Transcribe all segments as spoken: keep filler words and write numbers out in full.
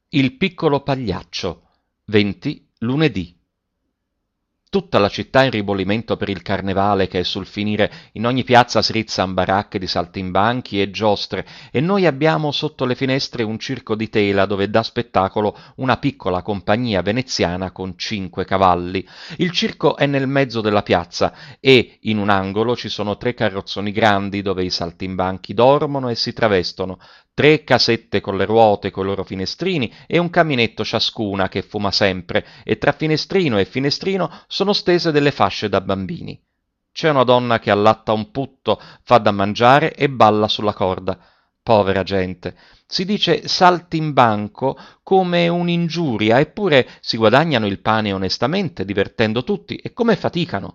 Il piccolo pagliaccio, venti lunedì. Tutta la città in ribollimento per il carnevale che è sul finire, in ogni piazza si rizzan baracche di saltimbanchi e giostre e noi abbiamo sotto le finestre un circo di tela dove dà spettacolo una piccola compagnia veneziana con cinque cavalli. Il circo è nel mezzo della piazza e in un angolo ci sono tre carrozzoni grandi dove i saltimbanchi dormono e si travestono, tre casette con le ruote coi loro finestrini e un caminetto ciascuna che fuma sempre, e tra finestrino e finestrino sono stese delle fasce da bambini. C'è una donna che allatta un putto, fa da mangiare e balla sulla corda. Povera gente. Si dice saltimbanco come un'ingiuria, eppure si guadagnano il pane onestamente, divertendo tutti, e come faticano.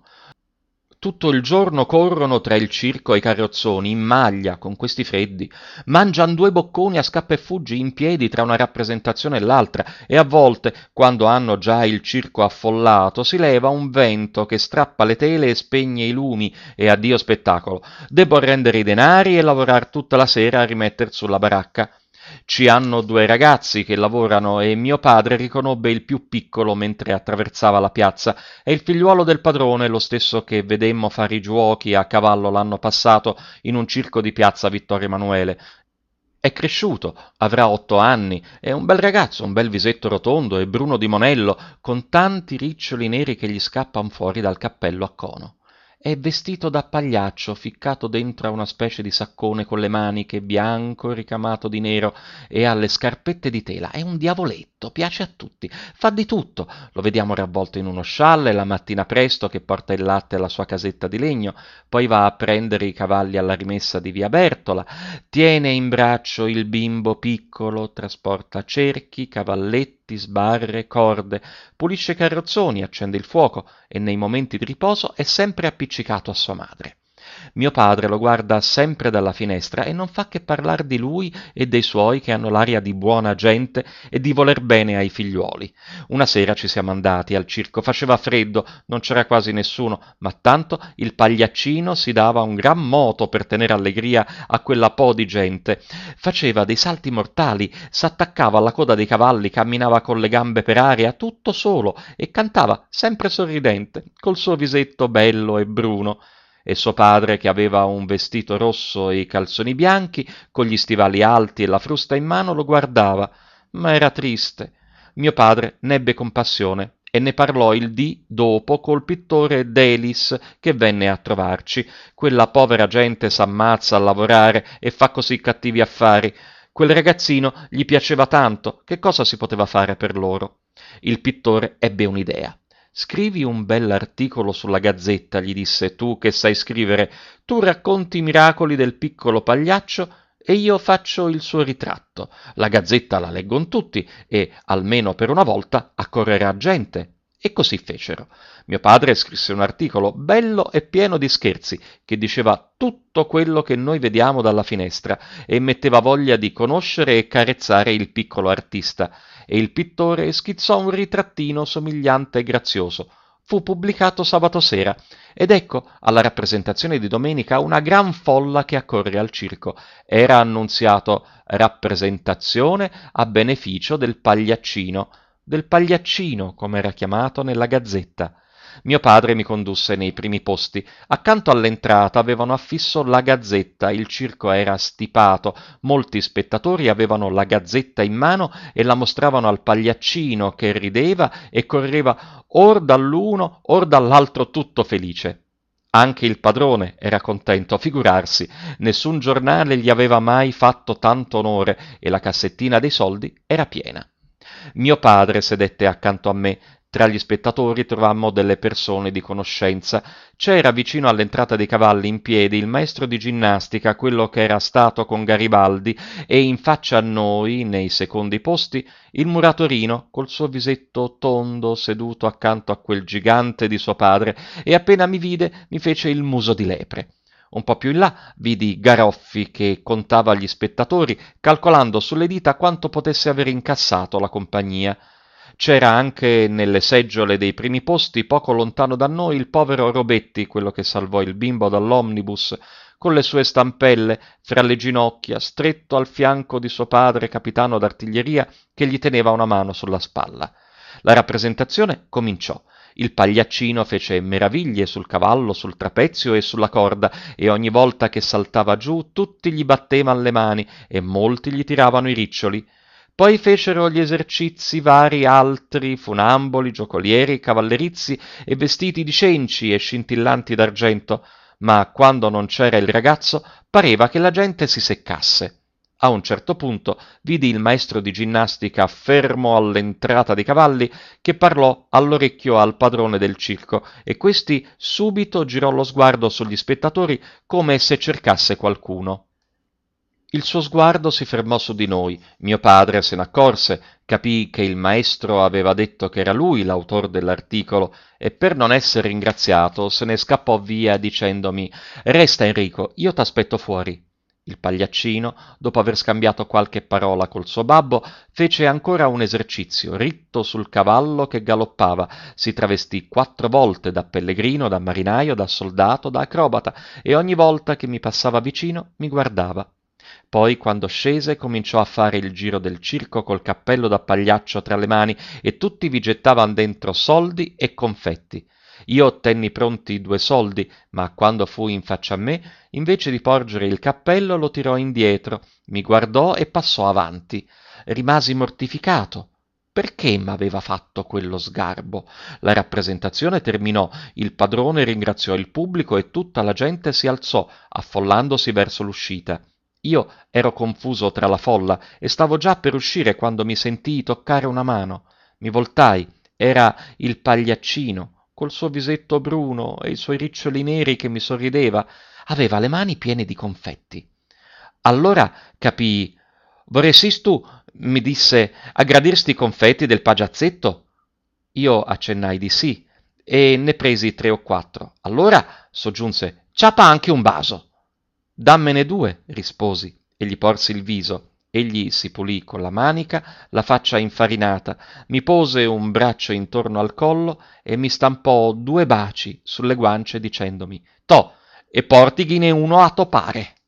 Tutto il giorno corrono tra il circo e i carrozzoni, in maglia, con questi freddi, mangian due bocconi a scappa e fuggi in piedi tra una rappresentazione e l'altra, e a volte, quando hanno già il circo affollato, si leva un vento che strappa le tele e spegne i lumi, e addio spettacolo. Debbo rendere i denari e lavorar tutta la sera a rimetter sulla baracca. Ci hanno due ragazzi che lavorano e mio padre riconobbe il più piccolo mentre attraversava la piazza. È il figliuolo del padrone, lo stesso che vedemmo fare i giuochi a cavallo l'anno passato in un circo di piazza Vittorio Emanuele. È cresciuto, avrà otto anni, è un bel ragazzo, un bel visetto rotondo e bruno di monello, con tanti riccioli neri che gli scappan fuori dal cappello a cono. È vestito da pagliaccio, ficcato dentro a una specie di saccone con le maniche, bianco e ricamato di nero, e ha le scarpette di tela. È un diavoletto, piace a tutti, fa di tutto. Lo vediamo ravvolto in uno scialle la mattina presto che porta il latte alla sua casetta di legno, poi va a prendere i cavalli alla rimessa di via Bertola, tiene in braccio il bimbo piccolo, trasporta cerchi, cavalletti, sbarre, corde, pulisce carrozzoni, accende il fuoco e nei momenti di riposo è sempre appiccicato a sua madre. Mio padre lo guarda sempre dalla finestra e non fa che parlar di lui e dei suoi che hanno l'aria di buona gente e di voler bene ai figliuoli. Una sera ci siamo andati al circo, faceva freddo, non c'era quasi nessuno, ma tanto il pagliaccino si dava un gran moto per tenere allegria a quella po' di gente. Faceva dei salti mortali, s'attaccava alla coda dei cavalli, camminava con le gambe per aria, tutto solo, e cantava sempre sorridente, col suo visetto bello e bruno. E suo padre, che aveva un vestito rosso e i calzoni bianchi, con gli stivali alti e la frusta in mano, lo guardava, ma era triste. Mio padre n'ebbe compassione e ne parlò il dì dopo col pittore Delis che venne a trovarci. Quella povera gente s'ammazza a lavorare e fa così cattivi affari. Quel ragazzino gli piaceva tanto, che cosa si poteva fare per loro? Il pittore ebbe un'idea. Scrivi un bell'articolo sulla Gazzetta, gli disse, tu che sai scrivere, tu racconti i miracoli del piccolo pagliaccio e io faccio il suo ritratto. La Gazzetta la leggon tutti e, almeno per una volta, accorrerà gente. E così fecero. Mio padre scrisse un articolo bello e pieno di scherzi, che diceva tutto quello che noi vediamo dalla finestra e metteva voglia di conoscere e carezzare il piccolo artista, e il pittore schizzò un ritrattino somigliante e grazioso. Fu pubblicato sabato sera, ed ecco alla rappresentazione di domenica una gran folla che accorre al circo. Era annunziato rappresentazione a beneficio del pagliaccino, del pagliaccino, come era chiamato nella Gazzetta. Mio padre mi condusse nei primi posti. Accanto all'entrata avevano affisso la Gazzetta, il circo era stipato, molti spettatori avevano la Gazzetta in mano e la mostravano al pagliaccino che rideva e correva or dall'uno or dall'altro tutto felice. Anche il padrone era contento, figurarsi, nessun giornale gli aveva mai fatto tanto onore e la cassettina dei soldi era piena. Mio padre sedette accanto a me. Tra gli spettatori trovammo delle persone di conoscenza. C'era vicino all'entrata dei cavalli in piedi il maestro di ginnastica, quello che era stato con Garibaldi, e in faccia a noi, nei secondi posti, il muratorino col suo visetto tondo seduto accanto a quel gigante di suo padre, e appena mi vide mi fece il muso di lepre. Un po' più in là vidi Garoffi che contava gli spettatori, calcolando sulle dita quanto potesse aver incassato la compagnia. C'era anche nelle seggiole dei primi posti, poco lontano da noi, il povero Robetti, quello che salvò il bimbo dall'omnibus, con le sue stampelle fra le ginocchia, stretto al fianco di suo padre capitano d'artiglieria che gli teneva una mano sulla spalla. La rappresentazione cominciò. Il pagliaccino fece meraviglie sul cavallo, sul trapezio e sulla corda, e ogni volta che saltava giù tutti gli battevan le mani e molti gli tiravano i riccioli. Poi fecero gli esercizi vari altri, funamboli, giocolieri, cavallerizi e vestiti di cenci e scintillanti d'argento, ma quando non c'era il ragazzo pareva che la gente si seccasse. A un certo punto vidi il maestro di ginnastica fermo all'entrata dei cavalli che parlò all'orecchio al padrone del circo e questi subito girò lo sguardo sugli spettatori come se cercasse qualcuno. Il suo sguardo si fermò su di noi, mio padre se n'accorse, capì che il maestro aveva detto che era lui l'autor dell'articolo e per non essere ringraziato se ne scappò via dicendomi «Resta Enrico, io t'aspetto fuori». Il pagliaccino, dopo aver scambiato qualche parola col suo babbo, fece ancora un esercizio, ritto sul cavallo che galoppava, si travestì quattro volte da pellegrino, da marinaio, da soldato, da acrobata, e ogni volta che mi passava vicino mi guardava. Poi, quando scese, cominciò a fare il giro del circo col cappello da pagliaccio tra le mani e tutti vi gettavan dentro soldi e confetti. Io tenni pronti due soldi, ma quando fu in faccia a me, invece di porgere il cappello lo tirò indietro, mi guardò e passò avanti. Rimasi mortificato. Perché m'aveva fatto quello sgarbo? La rappresentazione terminò, il padrone ringraziò il pubblico e tutta la gente si alzò, affollandosi verso l'uscita. Io ero confuso tra la folla e stavo già per uscire quando mi sentii toccare una mano. Mi voltai, era il pagliaccino, col suo visetto bruno e i suoi riccioli neri che mi sorrideva. Aveva le mani piene di confetti. Allora capii. «Vorresti tu», mi disse, «a gradirsti i confetti del pagiazzetto?» Io accennai di sì e ne presi tre o quattro. Allora, soggiunse, «ciapa anche un vaso». «Dammene due», risposi, e gli porsi il viso. Egli si pulì con la manica, la faccia infarinata, mi pose un braccio intorno al collo e mi stampò due baci sulle guance dicendomi «To, e portighine uno a topare».